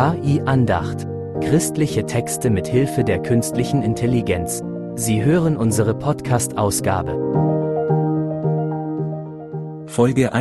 KI-Andacht. Christliche Texte mit Hilfe der künstlichen Intelligenz. Sie hören unsere Podcast-Ausgabe. Folge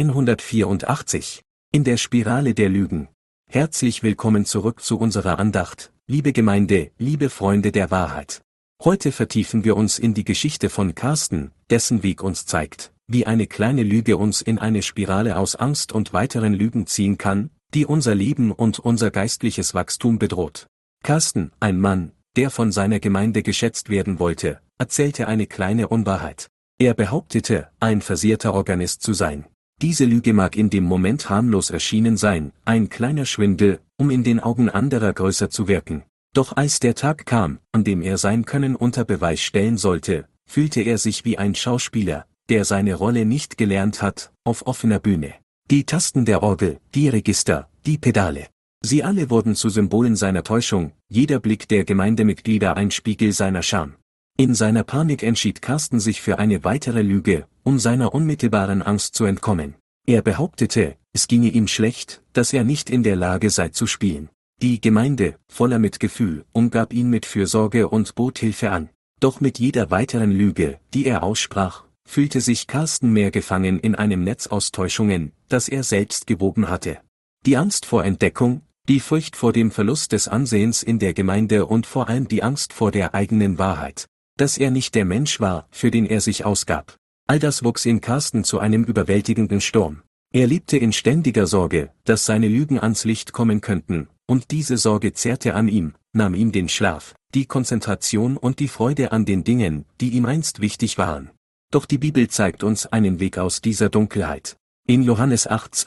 184. In der Spirale der Lügen. Herzlich willkommen zurück zu unserer Andacht, liebe Gemeinde, liebe Freunde der Wahrheit. Heute vertiefen wir uns in die Geschichte von Carsten, dessen Weg uns zeigt, wie eine kleine Lüge uns in eine Spirale aus Angst und weiteren Lügen ziehen kann, die unser Leben und unser geistliches Wachstum bedroht. Carsten, ein Mann, der von seiner Gemeinde geschätzt werden wollte, erzählte eine kleine Unwahrheit. Er behauptete, ein versierter Organist zu sein. Diese Lüge mag in dem Moment harmlos erschienen sein, ein kleiner Schwindel, um in den Augen anderer größer zu wirken. Doch als der Tag kam, an dem er sein Können unter Beweis stellen sollte, fühlte er sich wie ein Schauspieler, der seine Rolle nicht gelernt hat, auf offener Bühne. Die Tasten der Orgel, die Register, die Pedale. Sie alle wurden zu Symbolen seiner Täuschung, jeder Blick der Gemeindemitglieder ein Spiegel seiner Scham. In seiner Panik entschied Carsten sich für eine weitere Lüge, um seiner unmittelbaren Angst zu entkommen. Er behauptete, es ginge ihm schlecht, dass er nicht in der Lage sei zu spielen. Die Gemeinde, voller Mitgefühl, umgab ihn mit Fürsorge und bot Hilfe an. Doch mit jeder weiteren Lüge, die er aussprach, fühlte sich Carsten mehr gefangen in einem Netz aus Täuschungen, das er selbst gewoben hatte. Die Angst vor Entdeckung, die Furcht vor dem Verlust des Ansehens in der Gemeinde und vor allem die Angst vor der eigenen Wahrheit, dass er nicht der Mensch war, für den er sich ausgab. All das wuchs in Carsten zu einem überwältigenden Sturm. Er lebte in ständiger Sorge, dass seine Lügen ans Licht kommen könnten, und diese Sorge zehrte an ihm, nahm ihm den Schlaf, die Konzentration und die Freude an den Dingen, die ihm einst wichtig waren. Doch die Bibel zeigt uns einen Weg aus dieser Dunkelheit. In Johannes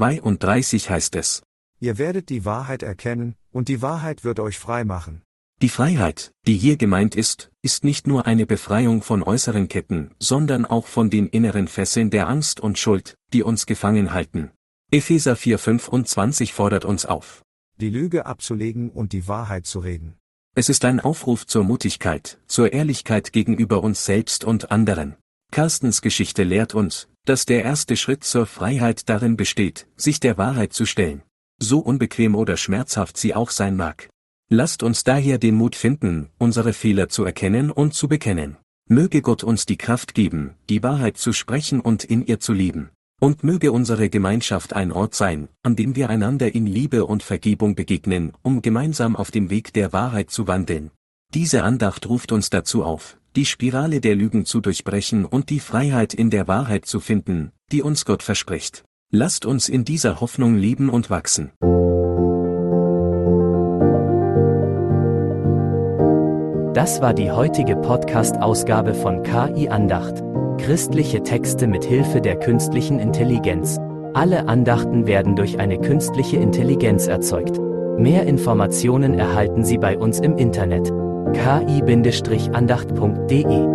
8,32 heißt es: Ihr werdet die Wahrheit erkennen, und die Wahrheit wird euch frei machen. Die Freiheit, die hier gemeint ist nicht nur eine Befreiung von äußeren Ketten, sondern auch von den inneren Fesseln der Angst und Schuld, die uns gefangen halten. Epheser 4,25 fordert uns auf, Die Lüge abzulegen und die Wahrheit zu reden. Es ist ein Aufruf zur Mutigkeit, zur Ehrlichkeit gegenüber uns selbst und anderen. Carstens Geschichte lehrt uns, dass der erste Schritt zur Freiheit darin besteht, sich der Wahrheit zu stellen. So unbequem oder schmerzhaft sie auch sein mag. Lasst uns daher den Mut finden, unsere Fehler zu erkennen und zu bekennen. Möge Gott uns die Kraft geben, die Wahrheit zu sprechen und in ihr zu leben. Und möge unsere Gemeinschaft ein Ort sein, an dem wir einander in Liebe und Vergebung begegnen, um gemeinsam auf dem Weg der Wahrheit zu wandeln. Diese Andacht ruft uns dazu auf, die Spirale der Lügen zu durchbrechen und die Freiheit in der Wahrheit zu finden, die uns Gott verspricht. Lasst uns in dieser Hoffnung leben und wachsen. Das war die heutige Podcast-Ausgabe von KI-Andacht. Christliche Texte mit Hilfe der künstlichen Intelligenz. Alle Andachten werden durch eine künstliche Intelligenz erzeugt. Mehr Informationen erhalten Sie bei uns im Internet: ki-andacht.de